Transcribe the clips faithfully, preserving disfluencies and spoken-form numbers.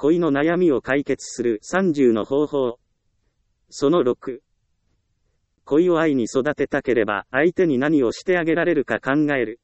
恋の悩みを解決するさんじゅうの方法。そのろく。恋を愛に育てたければ相手に何をしてあげられるか考える。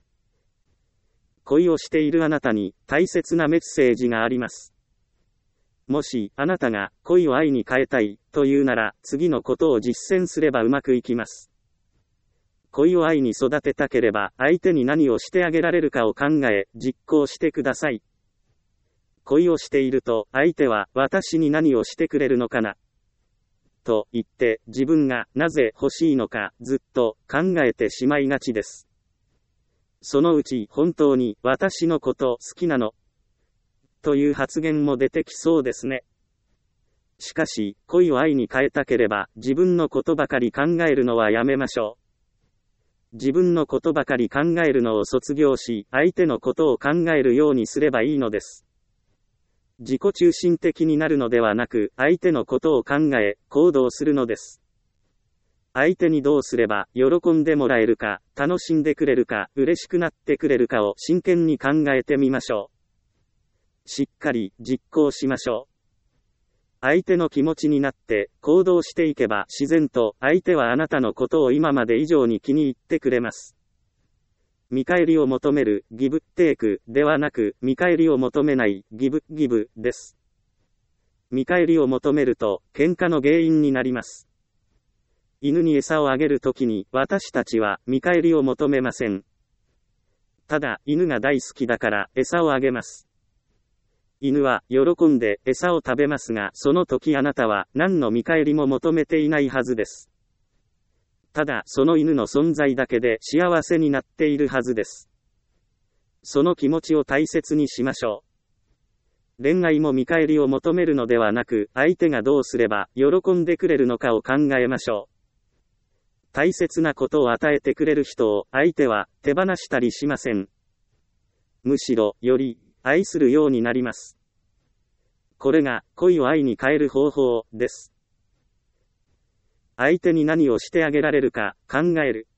恋をしているあなたに大切なメッセージがあります。もしあなたが恋を愛に変えたいというなら次のことを実践すればうまくいきます。恋を愛に育てたければ相手に何をしてあげられるかを考え実行してください。恋をしていると相手は私に何をしてくれるのかなと言って自分がなぜ欲しいのかずっと考えてしまいがちです。そのうち本当に私のこと好きなのという発言も出てきそうですね。しかし恋を愛に変えたければ自分のことばかり考えるのはやめましょう。自分のことばかり考えるのを卒業し相手のことを考えるようにすればいいのです。自己中心的になるのではなく相手のことを考え行動するのです。相手にどうすれば喜んでもらえるか、楽しんでくれるか、嬉しくなってくれるかを真剣に考えてみましょう。しっかり実行しましょう。相手の気持ちになって行動していけば自然と相手はあなたのことを今まで以上に気に入ってくれます。見返りを求めるギブテイクではなく見返りを求めないギブギブです。見返りを求めると喧嘩の原因になります。犬に餌をあげるときに私たちは見返りを求めません。ただ犬が大好きだから餌をあげます。犬は喜んで餌を食べますがその時あなたは何の見返りも求めていないはずです。ただその犬の存在だけで幸せになっているはずです。その気持ちを大切にしましょう。恋愛も見返りを求めるのではなく相手がどうすれば喜んでくれるのかを考えましょう。大切なことを与えてくれる人を相手は手放したりしません。むしろより愛するようになります。これが恋を愛に変える方法です。相手に何をしてあげられるか考える。